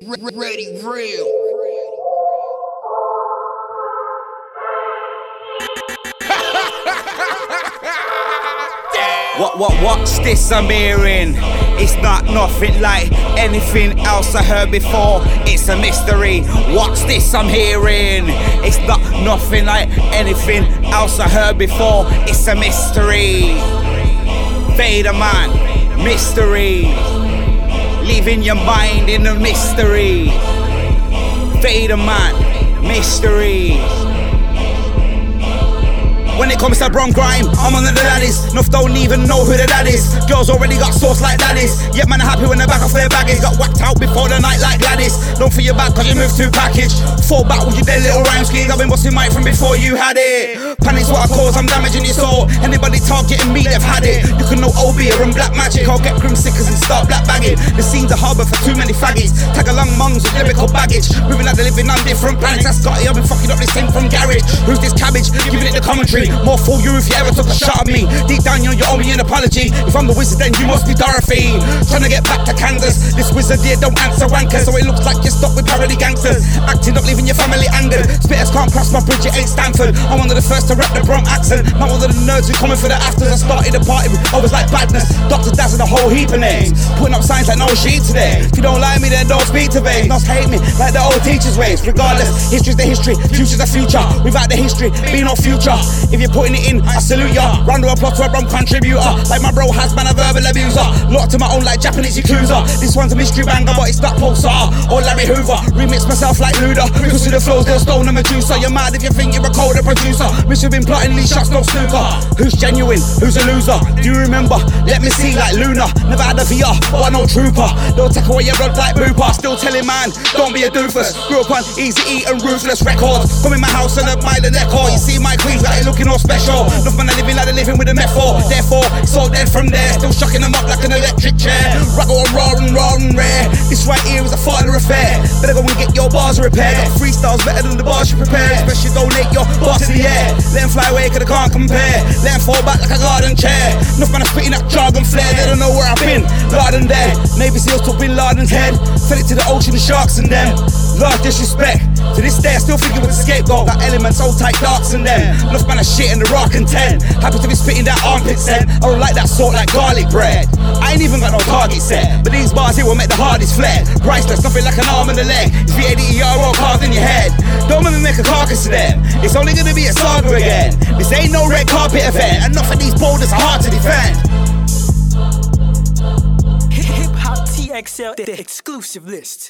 Ready, real. What's this I'm hearing? It's not nothing like anything else I heard before. It's a mystery. What's this I'm hearing? It's not nothing like anything else I heard before. It's a mystery. Vader man, mystery. Leaving your mind in a mystery. Vader man, mystery. When it comes to Bron Grime, I'm on the daddies. Nuff don't even know who the dad is. Girls already got sauce like daddies. Yet man are happy when they're back off their baggage. Got whacked out before the night like Gladys. Don't feel your back cause you moved to package. Fall back with your dead little rhyme schemes. I've been busting mic from before you had it. Panic's what I cause, I'm damaging your soul. Anybody targeting me, they've had it. You can know OB or run black magic. I'll get grim stickers and start black bagging. The scene's a harbour for too many faggies. Tag along mongs with lyrical baggage. Moving like they're living on different planets. That's Scotty, I've been fucking up this thing from garage. Who's this cabbage? Giving it the commentary. More fool you if you ever took a shot at me. Deep down you owe me an apology. If I'm the wizard then you must be Dorothy. Trying to get back to Kansas. This wizard here don't answer wankers. So it looks like you're stuck with parody gangsters. Acting up leaving your family angered. Spitters can't cross my bridge, it ain't Stanford. I'm one of the first to rap the Bronx accent. Not one of the nerds who coming for the afters. I started the party with always like badness. Dr. Daz and a whole heap of names. Putting up signs like no sheet today. If you don't like me then don't speak to me. Not hate me like the old teachers' ways. Regardless, history's the history, future's the future. Without the history, be no future. If you're putting it in, I salute ya. Round of applause to a Bron contributor. Like my bro has been a verbal abuser. Locked to my own like Japanese Yakuza. This one's a mystery banger but it's not Pulsar or Larry Hoover. Remix myself like Luda. Cause to the flows they'll stone a Medusa. You're mad if you think you're a colder producer. Miss you've been plotting these shots no snooker. Who's genuine? Who's a loser? Do you remember? Let me see like Luna. Never had a VR but I know trooper. They'll take away your blood like Booper. Still telling man don't be a doofus. Grew up on Easy E and Ruthless records. Come in my house and admire the decor. You see my queens got it looking all special. Enough man are living like they're living with a metaphor. Therefore it's all dead from there. Still shocking them up like an electric chair. Ruggle and raw and rare. This right here is a father affair. Better go and get your bars repaired. Got freestyles better than the bars you prepare. Especially donate your bars to the air. Let them fly away cause they can't compare. Let them fall back like a garden chair. Enough man are spitting that jargon flair. They don't know where I've been. Garden there. Navy SEALs took Bin Laden's head. Fed it to the ocean, the sharks and them. Large disrespect. To this day I still think it was a scapegoat. Got elements, old tight darks in them. Enough man are shit in the rock and 10. Happy to be spitting that armpit scent. I don't like that salt like garlic bread. I ain't even got no target set. But these bars here will make the hardest flare. Priceless, nothing like an arm and a leg. It's V-A-D-E-R all carved in your head. Don't make me make a carcass of them. It's only gonna be a saga again. This ain't no red carpet event. Enough of these boulders are hard to defend. Hip Hop TXL, the exclusive list.